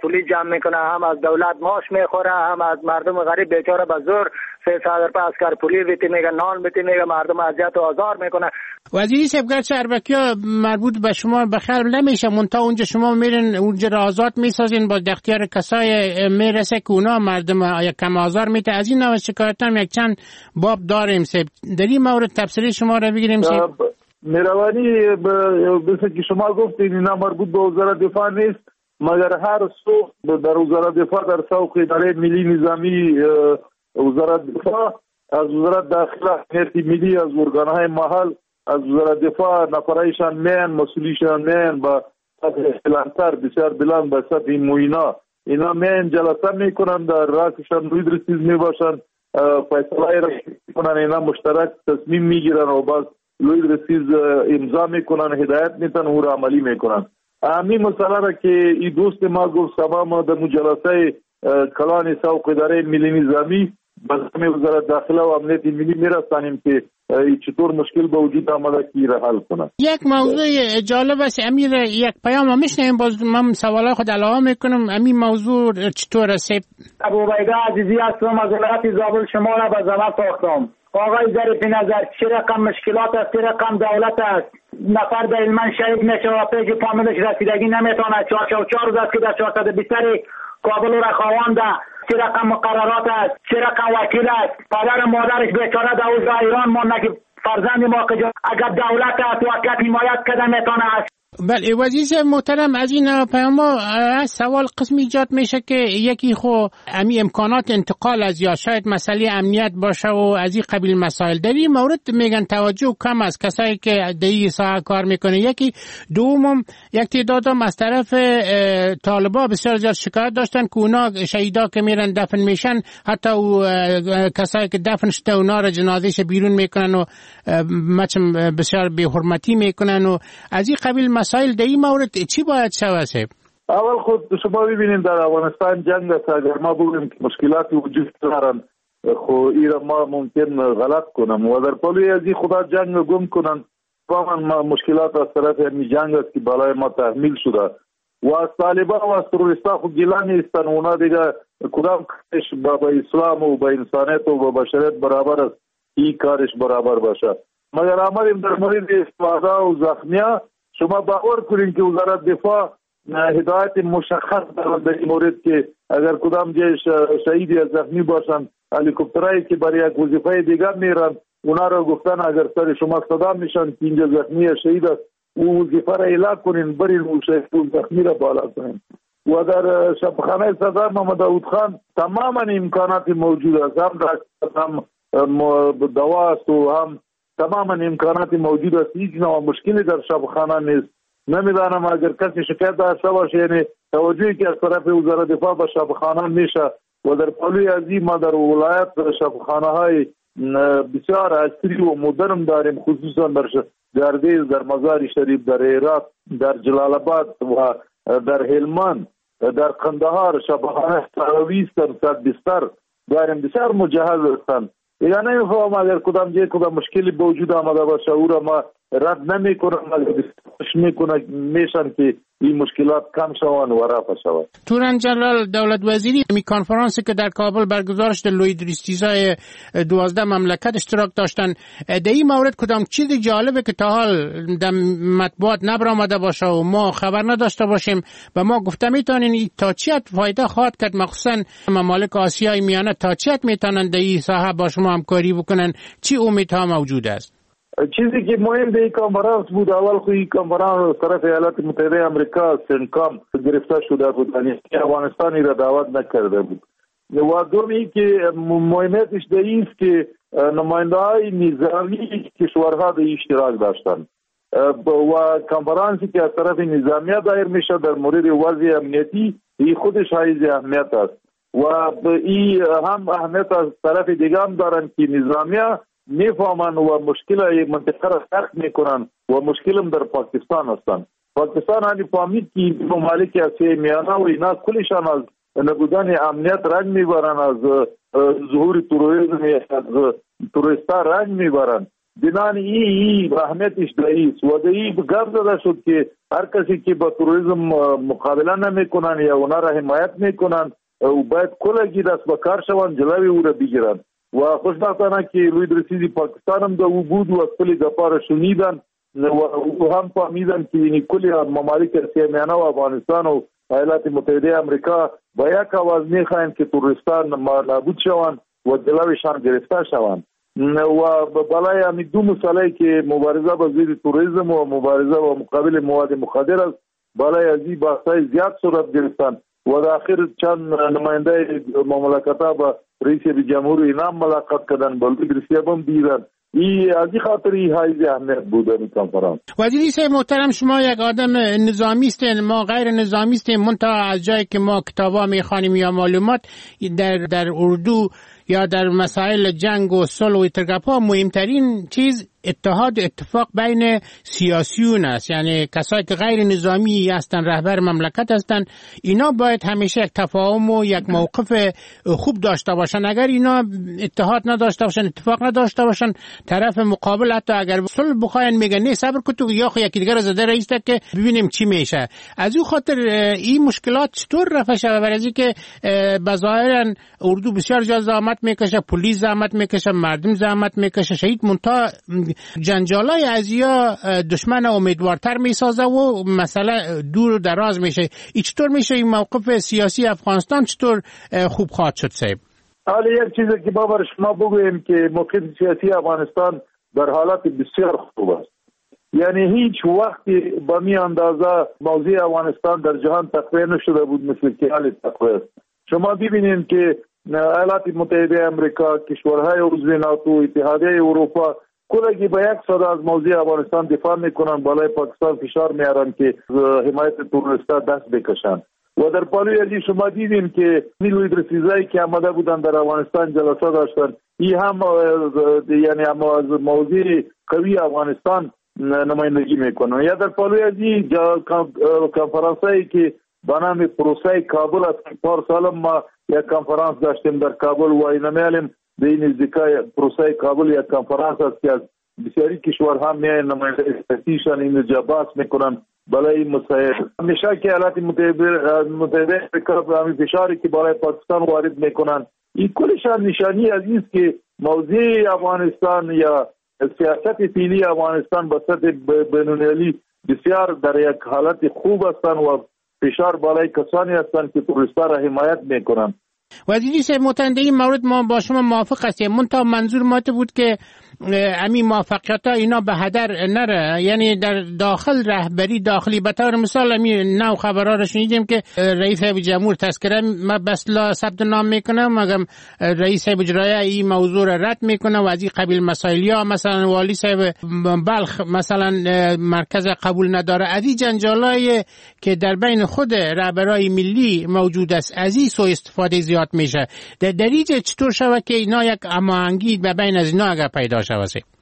پولی جمع میکنه، هم از دولت معاش میخوره، هم از مردم غریب بیچاره به زور 300 روپیه اسکر پولی بیتی میگه، نان بیتی میگه، مردم اذیت و آزار میکنه. وزیری صاحب گرچه اربکی‌ها مربوط به شما بخیر نمیشه، منتها اونجا شما میرین اونجا را آزاد میسازین، با اختیار کسای میرسه که اونا مردم یک کم آزار میته. از این نوع شکایت هم یک چند باب داریم صاحب. در این مورد تفسیر شما را بگیریم صاحب. مهربانی مثل که شما گفتین اینا مربوط به وزارت دفاع نیست، مگر هر سوخت در وزارت دفاع در سوق اداره ملی نظامی وزارت دفاع، از وزارت داخله امنیت ملی، از ارگانهای محل، از وزارت دفاع نفرایشان مین مسئولیشان مین با سطح بلندتر بسیار بلند به سطح موینا اینا مین جلسه میکنن، در رأسشان روی رسیز میباشن، فیصله را میکنن، اینا مشترک تصمیم میگیرن و باز لوی رسیز امضا میکنن، هدایت میتن و عملی میکنن. همین مسئله را که این دوست ما گفت سبا ما در جلسه کلان سوق اداره ملی نظامی به وزارت داخله و امنیت ملی میرسانیم که چطور مشکل به وجود آمده که را حل کنند. یک موضوع جالب است امیر، یک پیام میشنیم، باز من سوالای خود علاوه میکنم. امین موضوع چطور است؟ ابوعبیده عزیزی هستم از ولایت زابل شما را به زبان ساختم. آقای ظریف نظر چه رقم مشکلات است، چه رقم دولت است، نفر به علم شهید میشه و پیش فامیلش رسیدگی نمیتونه، 4 روز است که در 420 کابل را خوانده، چه رقم مقررات است، چه رقم وکیل است، پدر مادرش بیچاره در اوضاع ایران مونده که فرزند ما که اگر دولت است واقعیت حمایت کده میتونه است. بله وزیر محترم، از این پیام سوال قسم ایجاد میشه که یکی خو امی امکانات انتقال از یا شاید مسئله امنیت باشه و از این قبیل مسائل در این مورد میگن توجه کم از کسایی که در این ساحه کار میکنه. یکی دومم یک تعدادم از طرف طالبا بسیار زیاد شکایت داشتن که اونا شهیدا که میرن دفن میشن حتی کسایی که دفن شده اونا را جنازهش بیرون میکنن و بسیار بی حرمتی میکنن و از این قبیل مسائل در این مورد چی باید شود؟ اول خود شما ببینید در افغانستان جنگ است، اگر ما بگوییم که مشکلاتی وجود دارن خو ایرا ما ممکن غلط کنم و در پلوی از این خدا جنگ گم کنن. واقعا مشکلات از طرف این جنگ است که بالای ما تحمیل شده و از طالبان و از تروریستا خود گیلان نیستن، اونا دیگه کدام کارش با اسلام و با انسانیت و با بشریت برابر است، این کارش برابر باشه. مگر آمدیم در مورد استفاده و زخمیا، شما باور کنید که وزارت دفاع هدایت مشخص دارد در این مورد که اگر کدام جای شهید یا زخمی باشند هلیکوپترایی که برای یک وظیفه دیگر میرن اونا را گفتن اگر سر شما صدا میشن که اینجا زخمی یا شهید است او وظیفه را اعلام کنین، برین اون شهید و زخمی را بالا کنین. و در شبخانه سردار محمد داود خان تماما امکانات موجود است، هم دوا است و هم تماما امکانات موجود است، هیچ نوع مشکلی در شبخانه نیست. نمیدانم اگر کسی شکایت داشته باشه یعنی توجهی که از طرف وزارت دفاع به شبخانه میشه و در پلوی از این ما در ولایت شبخانه های بسیار عصری و مدرن داریم، خصوصا در گردیز، در مزار شریف، در هرات، در جلال آباد و در هلمند، در قندهار شبخانه 120 بستر داریم، بسیار مجهز هستند. یا نمیفهم اگر کدام جای کدام مشکلی به وجود آمده باشه او را ما رد نمی کنم، اگر میشن که این مشکلات کم شوند و رفع شوند. توران جنرال دولت وزیری می کنفرانسی که در کابل برگزار شده لوی دریستیزای 12 مملکت اشتراک داشتن، در این مورد کدام چیز جالبه که تا حال در مطبوعات نبرآمده باشه و ما خبر نداشته باشیم و ما گفته میتونین تا چی فایده خواهد کرد، مخصوصا ممالک آسیای میانه تا چی میتونن در این ساحه با شما همکاری بکنن، چی امیدها موجود است؟ چیزی که مهم در این کنفرانس بود، اول خو این کنفرانس طرف ایالات متحده آمریکا سنکام گرفته شده بود، یعنی افغانستانی را دعوت نکرده بود. و دومی که مهمتش در این است که نماینده های نظامی کشورها در اشتراک داشتند و کنفرانسی که از طرف نظامیه دایر میشه در مورد وضع امنیتی این خودش حیز اهمیت است و این هم اهمیت از طرف دیگه هم دارن که نظامیه میفهمن و مشکل منطقه را درک میکنن و مشکل هم در پاکستان هستن. پاکستان هنی فهمید که ممالک آسیای میانه و اینا کلشان از نبودن امنیت رنج میبرن، از ظهور تروریسم، از تروریستا رنج میبرن بنان این اهمیتش دایست و این گفت داده شد که هر کسی که با تروریسم مقابله نمیکنن یا اونا را حمایت میکنن و باید کلگی دست به کار شوند جلوی او را بگیرن و خوشبختانه که لوی رئیس پاکستان هم دا او بود و کلی گپا را شنیدن و او هم فهمیدن که این کلی ممالک سیمیانه و افغانستان و ایالات متحده امریکا با یک آواز میخواهند که تروریستان نابود شوند و جلویشان گرفته شوند و بالای همین دو مسئله که مبارزه با ضد تروریسم و مبارزه با مقابل مواد مخدر است بالای از این بحث‌های زیاد صورت گرفتن و در آخر چند نماینده مملکت‌ها با رئیس جمهور اینام ملاقات کردن با رئیس هم دیدن این از این خاطر این حیز اهمیت بود این کنفرانس. وزیری صاحب محترم، شما یک آدم نظامی هستین، ما غیر نظامی هستیم، منتها از جایی که ما کتابا میخوانیم یا معلومات در اردو یا در مسائل جنگ و صلح و اتفاقا مهمترین چیز اتحاد و اتفاق بین سیاسیون است، یعنی کسایی که غیر نظامی هستن، رهبر مملکت هستن، اینا باید همیشه یک تفاهم و یک موقف خوب داشته باشن. اگر اینا اتحاد نداشته باشن، اتفاق نداشته باشن، طرف مقابل حتی اگر صلح بخواین میگن نه صبر کن تو یا یکی دیگر زده رئیس تا که ببینیم چی میشه. از اون خاطر این مشکلات چطور رفع شود؟ برای که بظاهرا اردو بسیار زحمت میکشه، پلیس زحمت میکشه، مردم زحمت میکشه، شهید منتها جنجالای ازیا دشمن امیدوارتر میسازه و مسئله دور و دراز میشه. این چطور میشه این موقف سیاسی افغانستان چطور خوب خواهد شد صاحب؟ حالا یک چیزی که باور شما بگویم که موقف سیاسی افغانستان در حالت بسیار خوب است، یعنی هیچ وقتی با می اندازه موضوع افغانستان در جهان تقویه نشده بود مثل که حال تقویه است. شما ببینید که ایالات متحده امریکا، کشورهای عضو ناتو، اتحادیه اروپا کلگی با یک صدا از موضوع افغانستان دفاع میکنن، بالای پاکستان فشار میارن که حمایت تروریستا دست بکشن و در پالوی ازی شما دیدیم که نیروی رسیزایی که آمده بودن در افغانستان جلسه داشتن، این هم یعنی از موضوع قوی افغانستان نمایندگی میکنن. یا در پالوی ازی کنفرانسایی که به نام پروسه کابل است، پار سال ما یک کنفرانس داشتیم در کابل و این میالیم به این نزدیکای پروسه کابل یک کنفرانس است که از بسیاری کشورها میاین نماینده استاتیشن این جباس میکنن بالای مسائل. همیشه که ایالات متحده امریکا به همین فشاری که بالای پاکستان وارد میکنن، این کلشان نشانی از این است که موضوع افغانستان یا سیاست فعلی افغانستان به سطح بین‌المللی بسیار در یک حالت خوب هستند و فشار بالای کسانی هستند که تروریستا را حمایت میکنن. وزیری صاحب محترم، این مورد ما با شما موافق هستیم، منتها منظور ما بود که همین موفقیت ها اینا به هدر نره، یعنی در داخل رهبری داخلی به طور مثال همین نو خبرها رو شنیدیم که رئیس جمهور تذکره بس لا ثبت نام میکنه مگم رئیس اجرایی این موضوع را رد میکنه و از این قبیل مسائلی ها، مثلا والی صاحب بلخ مثلا مرکز قبول نداره. از این جنجالای که در بین خود رهبرای ملی موجود است از این سوء استفاده زیاد میشه. در اینجا چطور شود که اینا یک هماهنگی بین از اینا اگر پیدا شود؟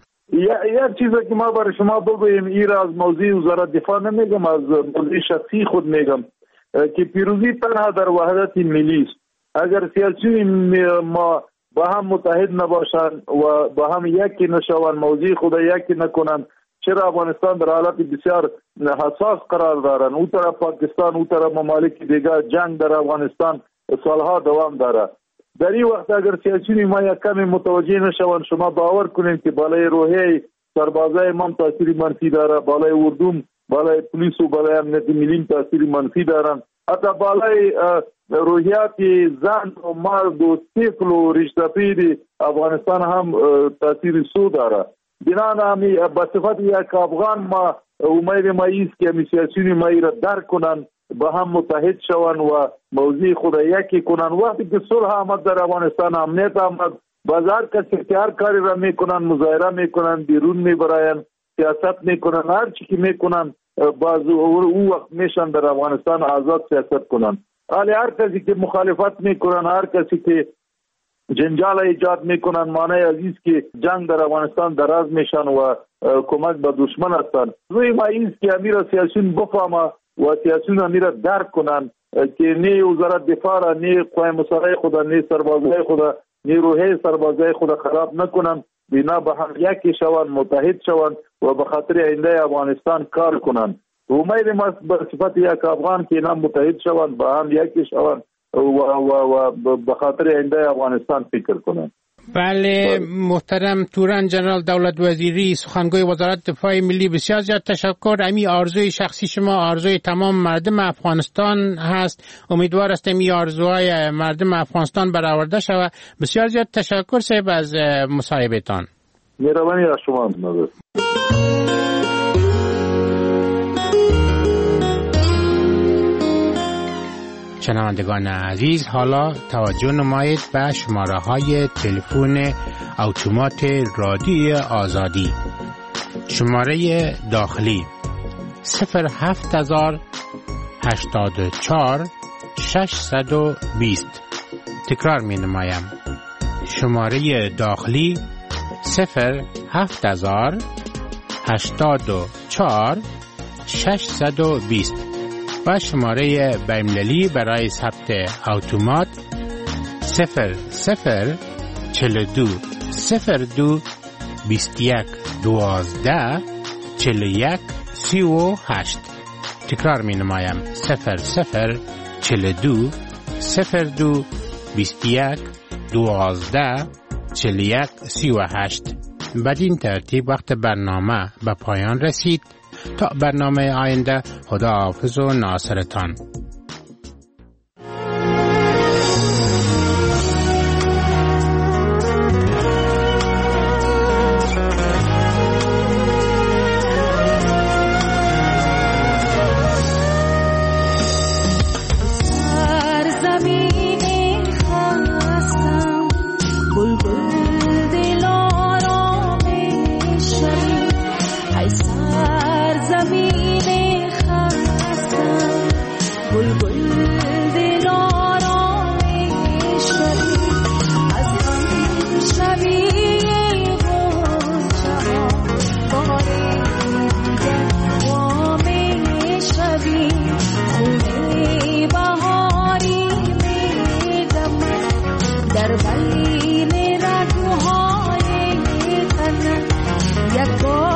یک چیزی که ما برای شما بگویم، این را از موضوع وزارت دفاع نمیگم، از موضوع شخصی خود میگم که پیروزی تنها در وحدت ملی است. اگر سیاسی ما با هم متحد نباشند و با هم یکی نشوند، موضوع خود یکی نکنند، چرا افغانستان در حالت بسیار حساس قرار دارند، او طرف پاکستان، او طرف ممالک دیگر، جنگ در افغانستان سالها دوام داره. در این وقت اگر سیاسیون ما یک کمی متوجه نشوند، شما باور کنید که بالای روحیه سربازای ما تاثیر منفی داره، بالای اردوم، بالای پلیس و بالای امنیت ملی تاثیر منفی دارن، حتی بالای روحیات زن و مرد و طفل و رشته‌پیر افغانستان هم تاثیر سو داره. بنابراین به صفت یک افغان ما امید ما است که سیاسیون ما را درک کنند، با هم متحد شوند و موضوع خود یکی کنند. وقتی که صلح آمد در افغانستان، امنیت آمد، بازار کسی که هر کاری را میکنن، مظاهره میکنن، بیرون میبراین، سیاست میکنن، هر چی که میکنن باز او وقت میشن در افغانستان آزاد سیاست کنن. ولی هر کسی که مخالفت میکنن، هر کسی که جنجال ایجاد میکنن، معنی عزیز که جنگ در افغانستان دراز میشن و کمک به دشمن هستن. روی ما ایست که امیر سیاسیون بفهمه و سیاسیون امیر درک کنن که نه وزارت دفاع را، نه قوای مسلح خود، نه سربازای خود، نه روحیه سربازای خود خراب نکنن، اینا به هم یکی شوند، متحد شوند و به خاطر آینده افغانستان کار کنند. امید ما به صفت یک افغان که اینا متحد شوند، به هم یکی شوند و به خاطر آینده افغانستان فکر کنند. بله محترم توران جنرال دولت وزیری سخنگوی وزارت دفاع ملی، بسیار زیاد تشکر. امی آرزوی شخصی شما آرزوی تمام مردم افغانستان هست. امیدوار هستم این آرزوهای مردم افغانستان برآورده شود. بسیار زیاد تشکر صاحب از مصاحبهتان. مهربانی از شما. شنوندگان عزیز، حالا توجه نمایید به شماره های تلفن اتومات رادیوی آزادی. شماره داخلی 07084 620. تکرار می نمایم. شماره داخلی 07084 620 و شماره بین‌المللی برای ثبت اتومات 0042 02 21 12 41 38. تکرار می نمایم 0042 02 21 12 41 38. بدین ترتیب وقت برنامه به پایان رسید. تا برنامه آینده، خداحافظ و ناصرتان. در بین رگوهای تن یک